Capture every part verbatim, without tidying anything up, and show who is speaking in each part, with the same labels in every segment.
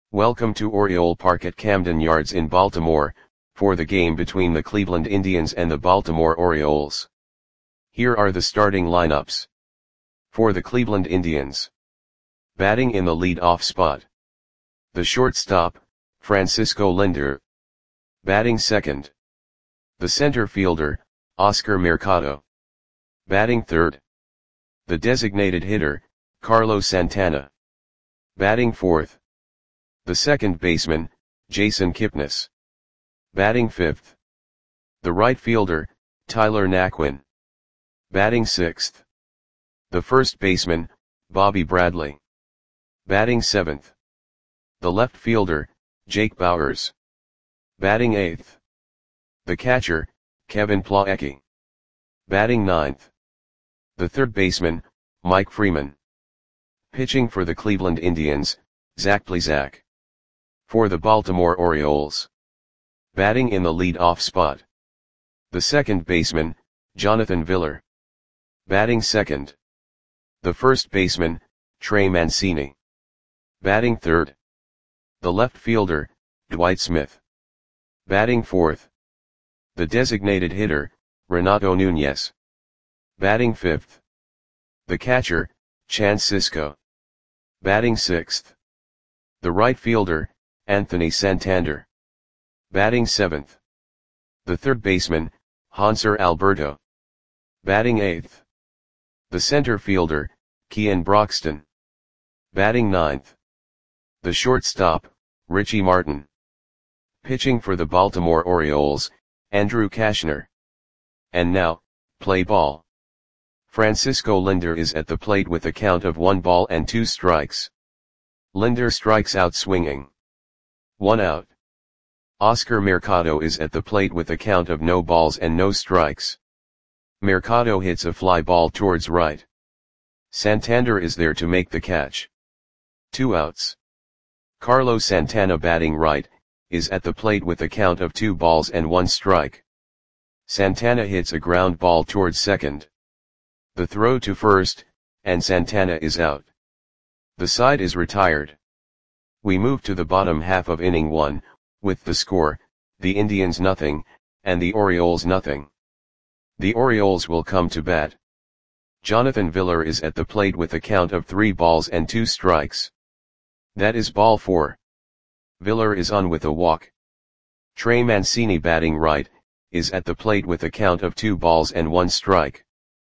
Speaker 1: Welcome to Oriole Park at Camden Yards in Baltimore, for the game between the Cleveland Indians and the Baltimore Orioles. Here are the starting lineups. For the Cleveland Indians. Batting in the lead-off spot. The shortstop, Francisco Lindor. Batting second. The center fielder, Oscar Mercado. Batting third. The designated hitter, Carlos Santana. Batting fourth. The second baseman, Jason Kipnis. Batting fifth. The right fielder, Tyler Naquin. Batting sixth. The first baseman, Bobby Bradley. Batting seventh. The left fielder, Jake Bauers. Batting eighth. The catcher, Kevin Plawecki. Batting ninth. The third baseman, Mike Freeman. Pitching for the Cleveland Indians, Zach Plesac. For the Baltimore Orioles. Batting in the lead-off spot. The second baseman, Jonathan Villar. Batting second. The first baseman, Trey Mancini. Batting third. The left fielder, Dwight Smith. Batting fourth. The designated hitter, Renato Nunez. Batting fifth. The catcher, Chance Sisco. Batting sixth. The right fielder, Anthony Santander. Batting seventh. The third baseman, Hanser Alberto. Batting eighth. The center fielder, Kean Broxton. Batting ninth. The shortstop, Richie Martin. Pitching for the Baltimore Orioles, Andrew Cashner. And now, play ball. Francisco Lindor is at the plate with a count of one ball and two strikes. Lindor strikes out swinging. One out. Oscar Mercado is at the plate with a count of no balls and no strikes. Mercado hits a fly ball towards right. Santander is there to make the catch. Two outs. Carlos Santana, batting right, is at the plate with a count of two balls and one strike. Santana hits a ground ball towards second. The throw to first, and Santana is out. The side is retired. We move to the bottom half of inning one, with the score, the Indians nothing, and the Orioles nothing. The Orioles will come to bat. Jonathan Villar is at the plate with a count of three balls and two strikes. That is ball four. Villar is on with a walk. Trey Mancini, batting right, is at the plate with a count of two balls and one strike.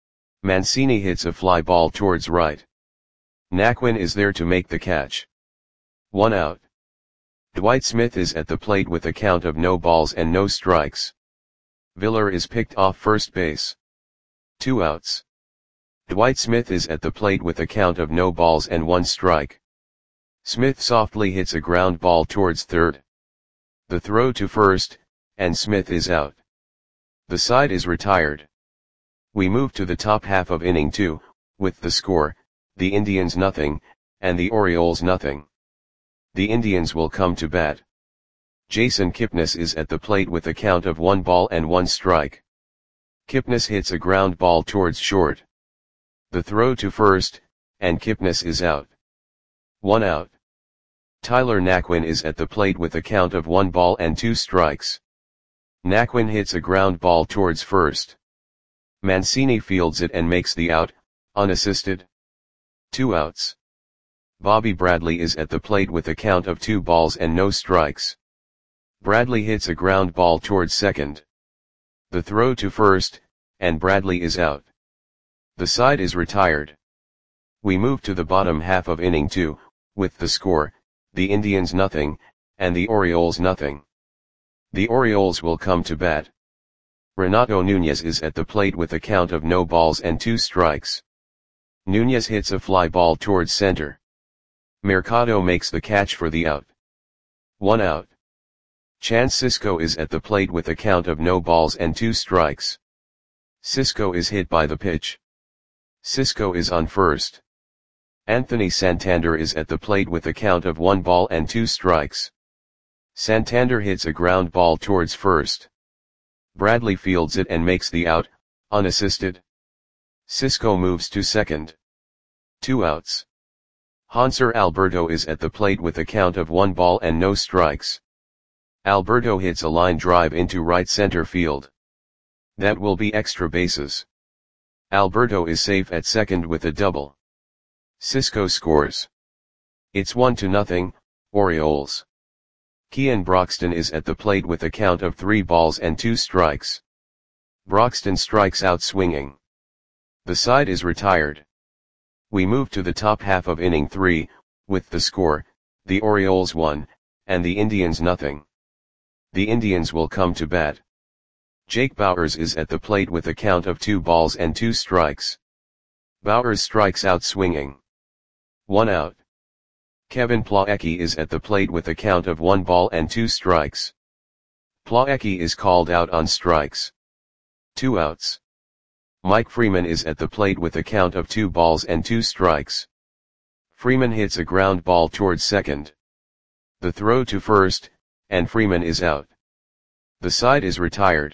Speaker 1: Mancini hits a fly ball towards right. Naquin is there to make the catch. One out. Dwight Smith is at the plate with a count of no balls and no strikes. Villar is picked off first base. Two outs. Dwight Smith is at the plate with a count of no balls and one strike. Smith softly hits a ground ball towards third. The throw to first, and Smith is out. The side is retired. We move to the top half of inning two, with the score, the Indians nothing, and the Orioles nothing. The Indians will come to bat. Jason Kipnis is at the plate with a count of one ball and one strike. Kipnis hits a ground ball towards short. The throw to first, and Kipnis is out. One out. Tyler Naquin is at the plate with a count of one ball and two strikes. Naquin hits a ground ball towards first. Mancini fields it and makes the out, unassisted. Two outs. Bobby Bradley is at the plate with a count of two balls and no strikes. Bradley hits a ground ball towards second. The throw to first, and Bradley is out. The side is retired. We move to the bottom half of inning two, with the score, the Indians nothing, and the Orioles nothing. The Orioles will come to bat. Renato Nunez is at the plate with a count of no balls and two strikes. Nunez hits a fly ball towards center. Mercado makes the catch for the out. One out. Chance Sisco is at the plate with a count of no balls and two strikes. Sisco is hit by the pitch. Sisco is on first. Anthony Santander is at the plate with a count of one ball and two strikes. Santander hits a ground ball towards first. Bradley fields it and makes the out, unassisted. Sisco moves to second. Two outs. Hanser Alberto is at the plate with a count of one ball and no strikes. Alberto hits a line drive into right center field. That will be extra bases. Alberto is safe at second with a double. Cisco scores. It's one to nothing, Orioles. Kean Broxton is at the plate with a count of three balls and two strikes. Broxton strikes out swinging. The side is retired. We move to the top half of inning three, with the score, the Orioles one, and the Indians nothing. The Indians will come to bat. Jake Bauers is at the plate with a count of two balls and two strikes. Bauers strikes out swinging. One out. Kevin Plawecki is at the plate with a count of one ball and two strikes. Plawecki is called out on strikes. Two outs. Mike Freeman is at the plate with a count of two balls and two strikes. Freeman hits a ground ball towards second. The throw to first, and Freeman is out. The side is retired.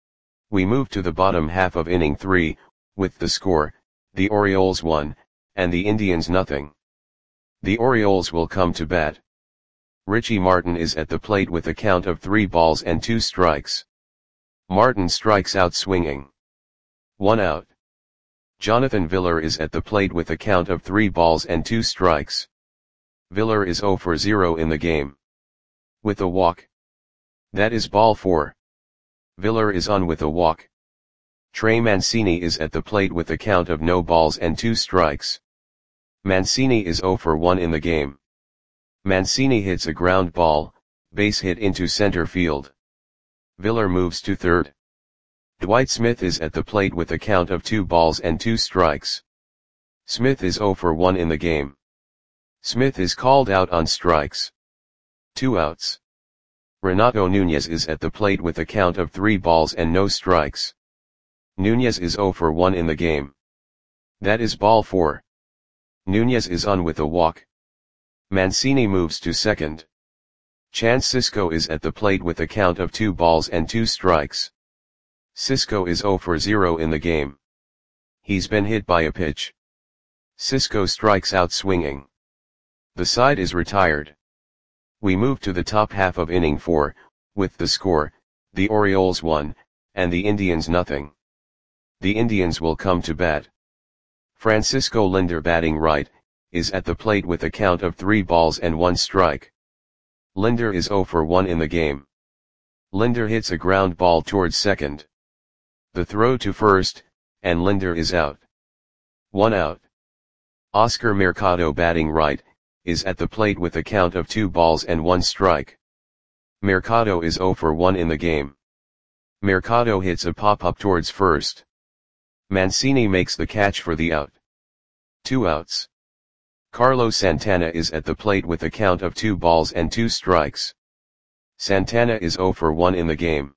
Speaker 1: We move to the bottom half of inning three, with the score, the Orioles one, and the Indians nothing. The Orioles will come to bat. Richie Martin is at the plate with a count of three balls and two strikes. Martin strikes out swinging. One out. Jonathan Villar is at the plate with a count of three balls and two strikes. Villar is zero for zero in the game. With a walk. That is ball four. Villar is on with a walk. Trey Mancini is at the plate with a count of no balls and two strikes. Mancini is zero for one in the game. Mancini hits a ground ball, base hit into center field. Villar moves to third. Dwight Smith is at the plate with a count of two balls and two strikes. Smith is zero for one in the game. Smith is called out on strikes. Two outs. Renato Nunez is at the plate with a count of three balls and no strikes. Nunez is zero for one in the game. That is ball four. Nunez is on with a walk. Mancini moves to second. Chance Sisco is at the plate with a count of two balls and two strikes. Sisco is zero for zero in the game. He's been hit by a pitch. Sisco strikes out swinging. The side is retired. We move to the top half of inning four, with the score, the Orioles one, and the Indians nothing. The Indians will come to bat. Francisco Lindor batting right, is at the plate with a count of three balls and one strike. Lindor is zero for one in the game. Lindor hits a ground ball towards second. The throw to first, and Lindor is out. One out. Oscar Mercado batting right, is at the plate with a count of two balls and one strike. Mercado is zero for one in the game. Mercado hits a pop-up towards first. Mancini makes the catch for the out. Two outs. Carlos Santana is at the plate with a count of two balls and two strikes. Santana is zero for one in the game.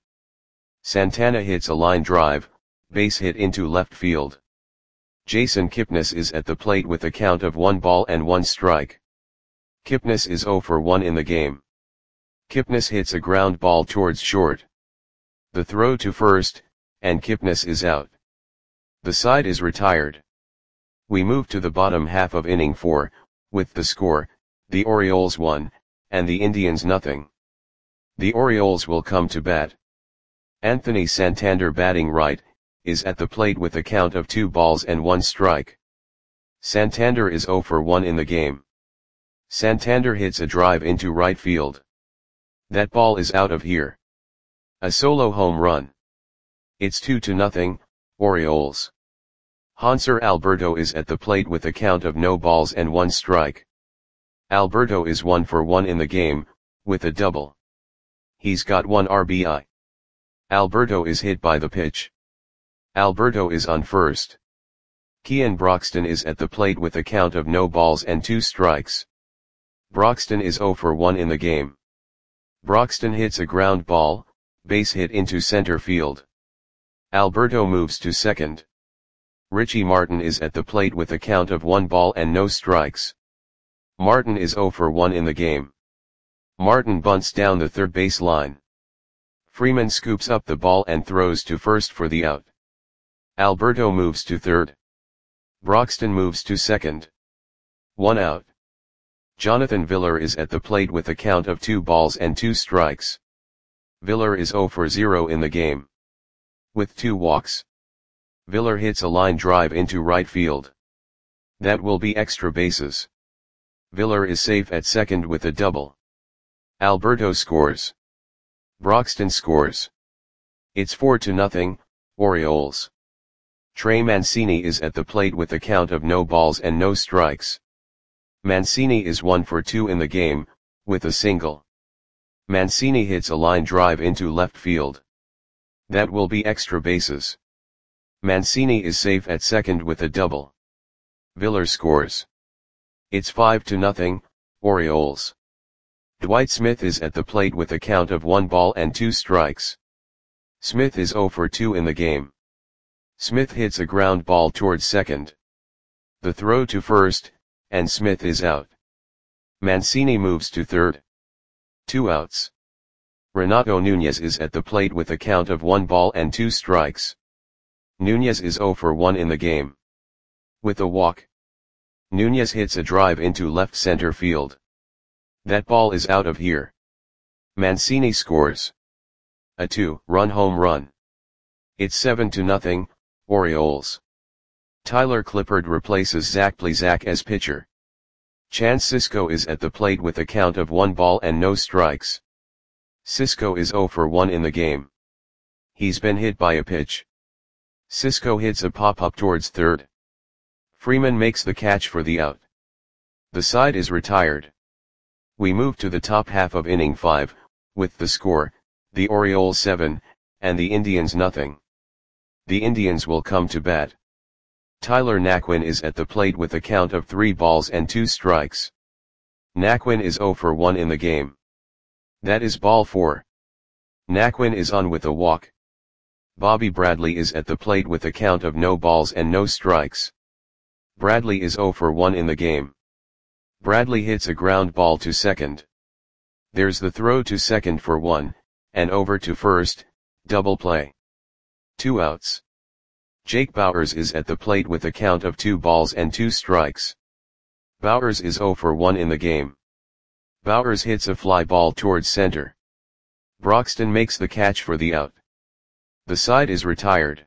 Speaker 1: Santana hits a line drive, base hit into left field. Jason Kipnis is at the plate with a count of one ball and one strike. Kipnis is zero for one in the game. Kipnis hits a ground ball towards short. The throw to first, and Kipnis is out. The side is retired. We move to the bottom half of inning four, with the score, the Orioles one, and the Indians nothing. The Orioles will come to bat. Anthony Santander batting right, is at the plate with a count of two balls and one strike. Santander is zero for one in the game. Santander hits a drive into right field. That ball is out of here. A solo home run. It's two to nothing, Orioles. Hanser Alberto is at the plate with a count of no balls and one strike. Alberto is one for one in the game, with a double. He's got one R B I. Alberto is hit by the pitch. Alberto is on first. Kean Broxton is at the plate with a count of no balls and two strikes. Broxton is zero for one in the game. Broxton hits a ground ball, base hit into center field. Alberto moves to second. Richie Martin is at the plate with a count of one ball and no strikes. Martin is zero for one in the game. Martin bunts down the third base line. Freeman scoops up the ball and throws to first for the out. Alberto moves to third. Broxton moves to second. One out. Jonathan Villar is at the plate with a count of two balls and two strikes. Villar is zero for zero in the game. With two walks. Villar hits a line drive into right field. That will be extra bases. Villar is safe at second with a double. Alberto scores. Broxton scores. It's four to nothing, Orioles. Trey Mancini is at the plate with a count of no balls and no strikes. Mancini is one for two in the game, with a single. Mancini hits a line drive into left field. That will be extra bases. Mancini is safe at second with a double. Villar scores. It's five to nothing, Orioles. Dwight Smith is at the plate with a count of one ball and two strikes. Smith is zero for two in the game. Smith hits a ground ball towards second. The throw to first, and Smith is out. Mancini moves to third. Two outs. Renato Nunez is at the plate with a count of one ball and two strikes. Nunez is zero for one in the game. With a walk. Nunez hits a drive into left center field. That ball is out of here. Mancini scores. A two-run home run. It's seven to nothing, Orioles. Tyler Clippard replaces Zach Plesac as pitcher. Chance Sisco is at the plate with a count of one ball and no strikes. Sisco is zero for one in the game. He's been hit by a pitch. Sisco hits a pop-up towards third. Freeman makes the catch for the out. The side is retired. We move to the top half of inning five, with the score, the Orioles seven, and the Indians nothing. The Indians will come to bat. Tyler Naquin is at the plate with a count of three balls and two strikes. Naquin is zero for one in the game. That is ball four. Naquin is on with a walk. Bobby Bradley is at the plate with a count of no balls and no strikes. Bradley is zero for one in the game. Bradley hits a ground ball to second. There's the throw to second for one, and over to first, double play. Two outs. Jake Bauers is at the plate with a count of two balls and two strikes. Bauers is zero for one in the game. Bauers hits a fly ball towards center. Broxton makes the catch for the out. The side is retired.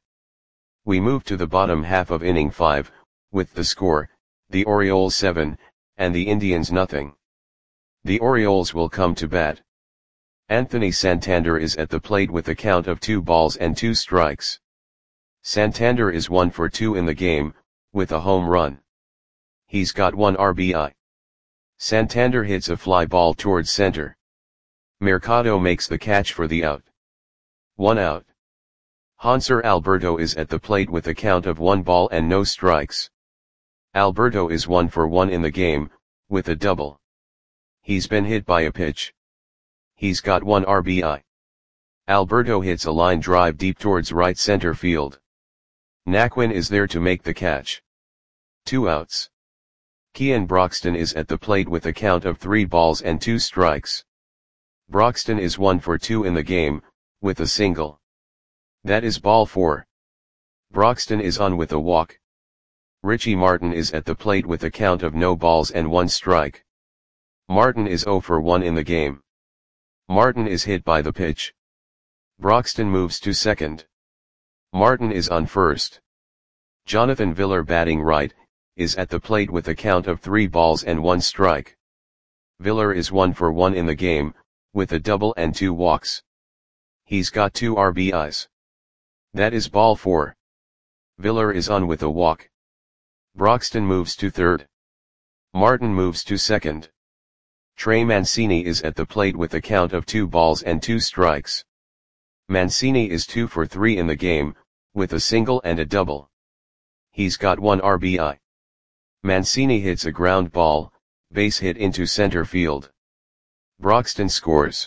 Speaker 1: We move to the bottom half of inning five, with the score, the Orioles seven, and the Indians nothing. The Orioles will come to bat. Anthony Santander is at the plate with a count of two balls and two strikes. Santander is one for two in the game, with a home run. He's got one R B I. Santander hits a fly ball towards center. Mercado makes the catch for the out. One out. Hanser Alberto is at the plate with a count of one ball and no strikes. Alberto is one for one in the game, with a double. He's been hit by a pitch. He's got one R B I. Alberto hits a line drive deep towards right center field. Naquin is there to make the catch. Two outs. Kean Broxton is at the plate with a count of three balls and two strikes. Broxton is one for two in the game, with a single. That is ball four. Broxton is on with a walk. Richie Martin is at the plate with a count of no balls and one strike. Martin is zero for one in the game. Martin is hit by the pitch. Broxton moves to second. Martin is on first. Jonathan Villar, batting right, is at the plate with a count of three balls and one strike. Villar is one for one in the game, with a double and two walks. He's got two R B Is. That is ball four. Villar is on with a walk. Broxton moves to third. Martin moves to second. Trey Mancini is at the plate with a count of two balls and two strikes. Mancini is two for three in the game, with a single and a double. He's got one R B I. Mancini hits a ground ball, base hit into center field. Broxton scores.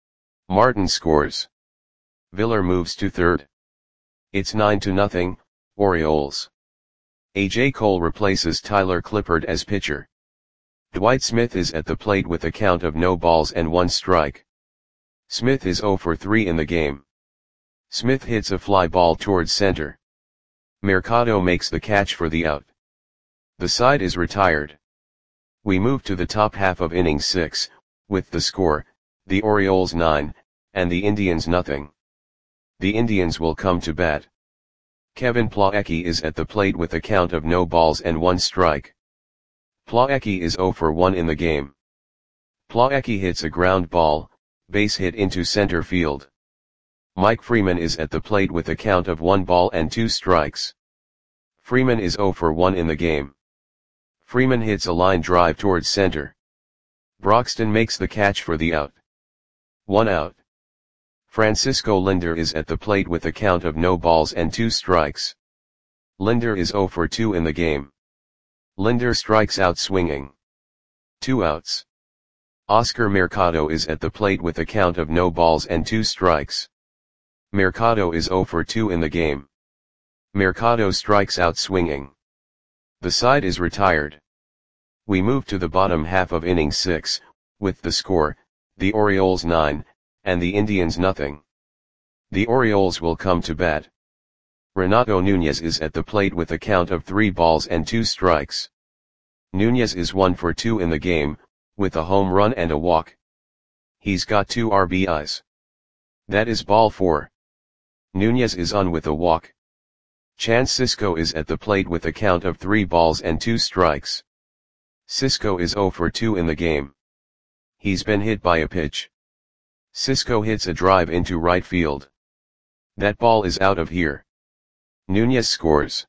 Speaker 1: Martin scores. Villar moves to third. It's nine to nothing, Orioles. A J Cole replaces Tyler Clippard as pitcher. Dwight Smith is at the plate with a count of no balls and one strike. Smith is zero for three in the game. Smith hits a fly ball towards center. Mercado makes the catch for the out. The side is retired. We move to the top half of inning six, with the score, the Orioles nine, and the Indians nothing. The Indians will come to bat. Kevin Plawecki is at the plate with a count of no balls and one strike. Plawecki is zero for one in the game. Plawecki hits a ground ball, base hit into center field. Mike Freeman is at the plate with a count of one ball and two strikes. Freeman is zero for one in the game. Freeman hits a line drive towards center. Broxton makes the catch for the out. One out. Francisco Lindor is at the plate with a count of no balls and two strikes. Lindor is zero for two in the game. Lindor strikes out swinging. Two outs. Oscar Mercado is at the plate with a count of no balls and two strikes. Mercado is zero for two in the game. Mercado strikes out swinging. The side is retired. We move to the bottom half of inning six, with the score, the Orioles nine, and the Indians nothing. The Orioles will come to bat. Renato Nunez is at the plate with a count of three balls and two strikes. Nunez is one for two in the game, with a home run and a walk. He's got two R B Is. That is ball four. Nunez is on with a walk. Chance Sisco is at the plate with a count of three balls and two strikes. Sisco is zero for two in the game. He's been hit by a pitch. Sisco hits a drive into right field. That ball is out of here. Nunez scores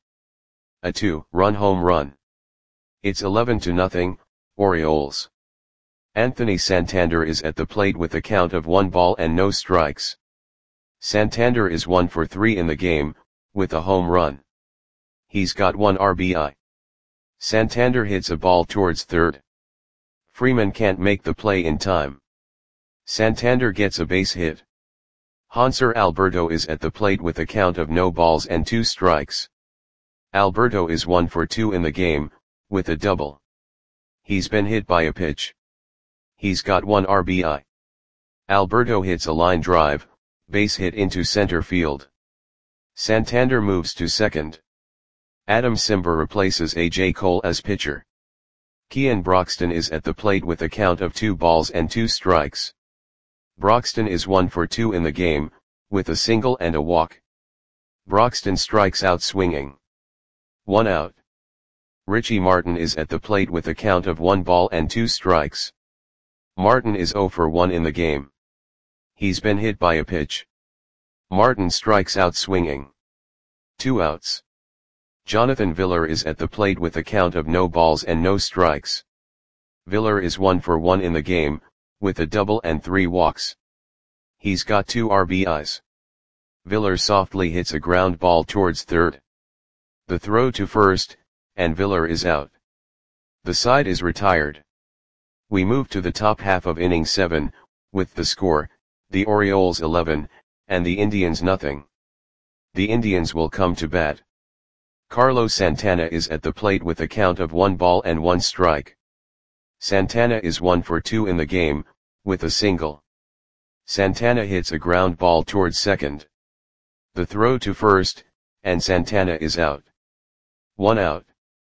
Speaker 1: a two-run home run. It's eleven to nothing, Orioles. Anthony Santander is at the plate with a count of one ball and no strikes. Santander is one for three in the game, with a home run. He's got one R B I. Santander hits a ball towards third. Freeman can't make the play in time. Santander gets a base hit. Hanser Alberto is at the plate with a count of no balls and two strikes. Alberto is one for two in the game, with a double. He's been hit by a pitch. He's got one R B I. Alberto hits a line drive, base hit into center field. Santander moves to second. Adam Simber replaces A J Cole as pitcher. Kean Broxton is at the plate with a count of two balls and two strikes. Broxton is one for two in the game, with a single and a walk. Broxton strikes out swinging. One out. Richie Martin is at the plate with a count of one ball and two strikes. Martin is zero for one in the game. He's been hit by a pitch. Martin strikes out swinging. Two outs. Jonathan Villar is at the plate with a count of no balls and no strikes. Villar is one for one in the game, with a double and three walks. He's got two R B Is. Villar softly hits a ground ball towards third. The throw to first, and Villar is out. The side is retired. We move to the top half of inning seven, with the score, the Orioles eleven, and the Indians nothing. The Indians will come to bat. Carlos Santana is at the plate with a count of one ball and one strike. Santana is one for two in the game, with a single. Santana hits a ground ball towards second. The throw to first, and Santana is out. One out.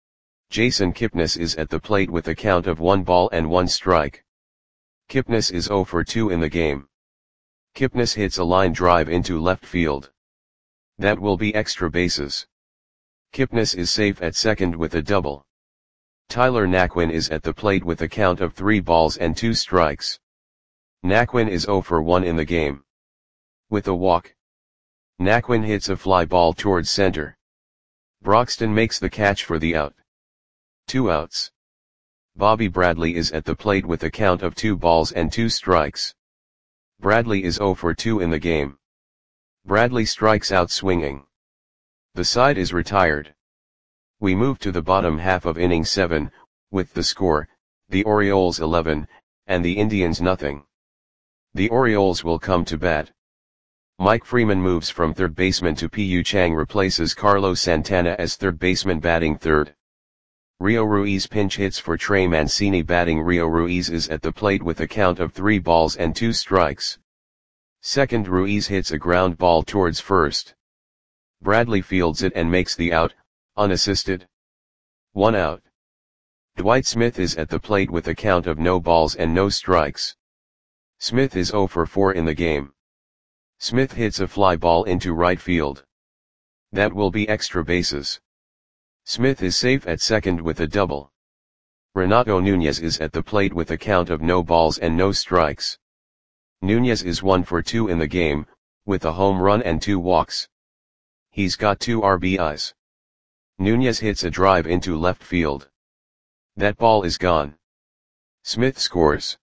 Speaker 1: Jason Kipnis is at the plate with a count of one ball and one strike. Kipnis is zero for two in the game. Kipnis hits a line drive into left field. That will be extra bases. Kipnis is safe at second with a double. Tyler Naquin is at the plate with a count of three balls and two strikes. Naquin is zero for one in the game. With a walk. Naquin hits a fly ball towards center. Broxton makes the catch for the out. Two outs. Bobby Bradley is at the plate with a count of two balls and two strikes. Bradley is zero for two in the game. Bradley strikes out swinging. The side is retired. We move to the bottom half of inning seven, with the score, the Orioles eleven, and the Indians nothing. The Orioles will come to bat. Mike Freeman moves from third baseman to P U Chang replaces Carlos Santana as third baseman batting third. Rio Ruiz pinch hits for Trey Mancini batting. Rio Ruiz is at the plate with a count of three balls and two strikes. Second, Ruiz hits a ground ball towards first. Bradley fields it and makes the out, unassisted. One out. Dwight Smith is at the plate with a count of no balls and no strikes. Smith is zero for four in the game. Smith hits a fly ball into right field. That will be extra bases. Smith is safe at second with a double. Renato Nunez is at the plate with a count of no balls and no strikes. Nunez is one for two in the game, with a home run and two walks. He's got two R B Is. Nunez hits a drive into left field. That ball is gone. Smith scores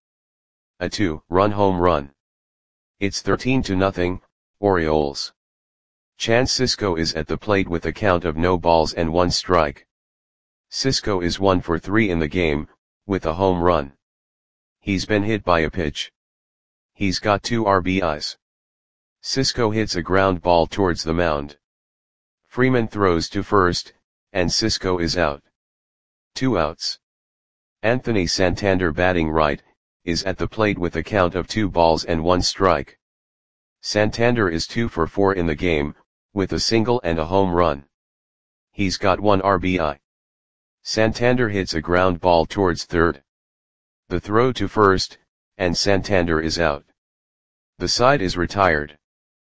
Speaker 1: a two-run home run. It's thirteen to nothing, Orioles. Chance Sisco is at the plate with a count of no balls and one strike. Sisco is one for three in the game, with a home run. He's been hit by a pitch. He's got two R B Is. Sisco hits a ground ball towards the mound. Freeman throws to first, and Sisco is out. Two outs. Anthony Santander, batting right, is at the plate with a count of two balls and one strike. Santander is two for four in the game, with a single and a home run. He's got one R B I. Santander hits a ground ball towards third. The throw to first, and Santander is out. The side is retired.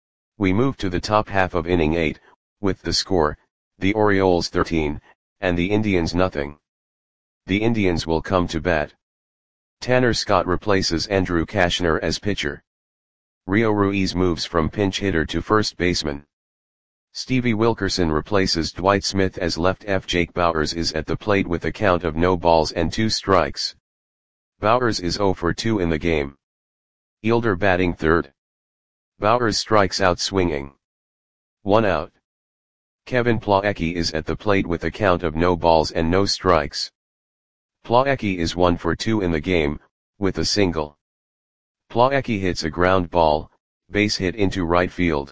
Speaker 1: We move to the top half of inning eight, with the score, the Orioles thirteen, and the Indians nothing. The Indians will come to bat. Tanner Scott replaces Andrew Cashner as pitcher. Rio Ruiz moves from pinch hitter to first baseman. Stevie Wilkerson replaces Dwight Smith as left. F. Jake Bauers is at the plate with a count of no balls and two strikes. Bauers is zero for two in the game. Elder batting third. Bauers strikes out swinging. One out. Kevin Plawecki is at the plate with a count of no balls and no strikes. Plawecki is one for two in the game, with a single. Plawecki hits a ground ball, base hit into right field.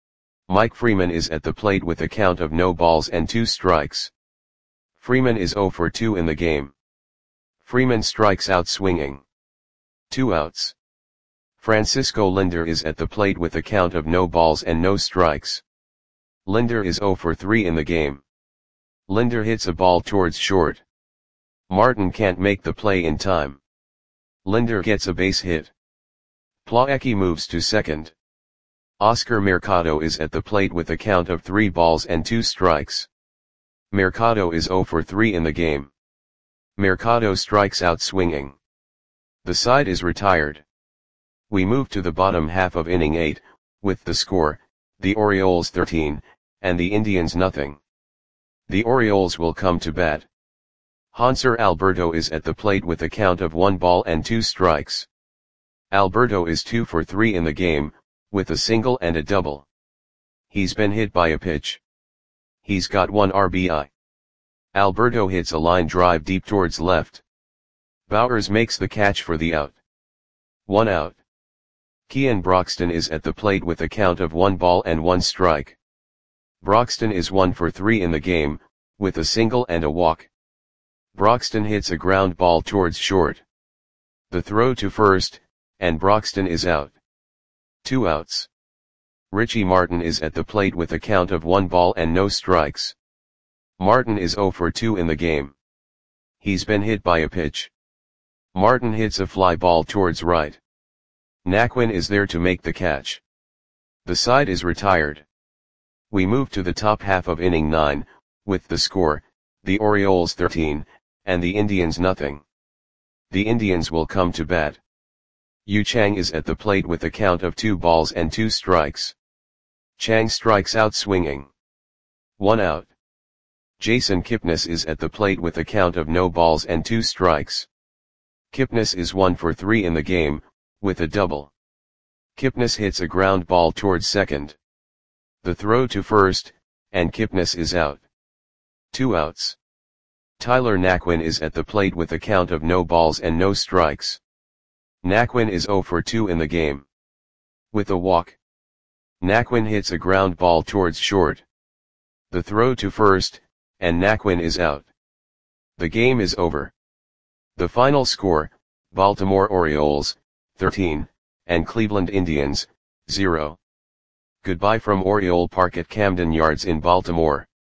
Speaker 1: Mike Freeman is at the plate with a count of no balls and two strikes. Freeman is zero for two in the game. Freeman strikes out swinging. Two outs. Francisco Lindor is at the plate with a count of no balls and no strikes. Lindor is zero for three in the game. Lindor hits a ball towards short. Martin can't make the play in time. Lindor gets a base hit. Plawecki moves to second. Oscar Mercado is at the plate with a count of three balls and two strikes. Mercado is zero for three in the game. Mercado strikes out swinging. The side is retired. We move to the bottom half of inning eight, with the score, the Orioles thirteen, and the Indians nothing. The Orioles will come to bat. Hanser Alberto is at the plate with a count of one ball and two strikes. Alberto is two for three in the game, with a single and a double. He's been hit by a pitch. He's got one R B I. Alberto hits a line drive deep towards left. Bauers makes the catch for the out. One out. Kean Broxton is at the plate with a count of one ball and one strike. Broxton is one for three in the game, with a single and a walk. Broxton hits a ground ball towards short. The throw to first, and Broxton is out. Two outs. Richie Martin is at the plate with a count of one ball and no strikes. Martin is zero for two in the game. He's been hit by a pitch. Martin hits a fly ball towards right. Naquin is there to make the catch. The side is retired. We move to the top half of inning nine, with the score, the Orioles thirteen, and the Indians nothing. The Indians will come to bat. Yu Chang is at the plate with a count of two balls and two strikes. Chang strikes out swinging. One out. Jason Kipnis is at the plate with a count of no balls and two strikes. Kipnis is one for three in the game, with a double. Kipnis hits a ground ball towards second. The throw to first, and Kipnis is out. Two outs. Tyler Naquin is at the plate with a count of no balls and no strikes. Naquin is zero for two in the game. With a walk. Naquin hits a ground ball towards short. The throw to first, and Naquin is out. The game is over. The final score, Baltimore Orioles, thirteen, and Cleveland Indians, zero. Goodbye from Oriole Park at Camden Yards in Baltimore.